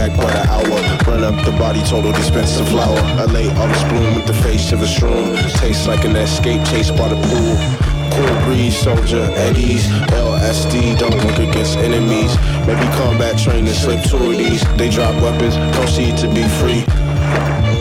back by the hour. Run up the body, total dispense of flower. A late August bloom with the face of a shroom. Tastes like an escape chased by the pool. Cool breeze, soldier, at ease. LSD, don't work against enemies. Maybe combat training, slip two of these. They drop weapons, proceed to be free.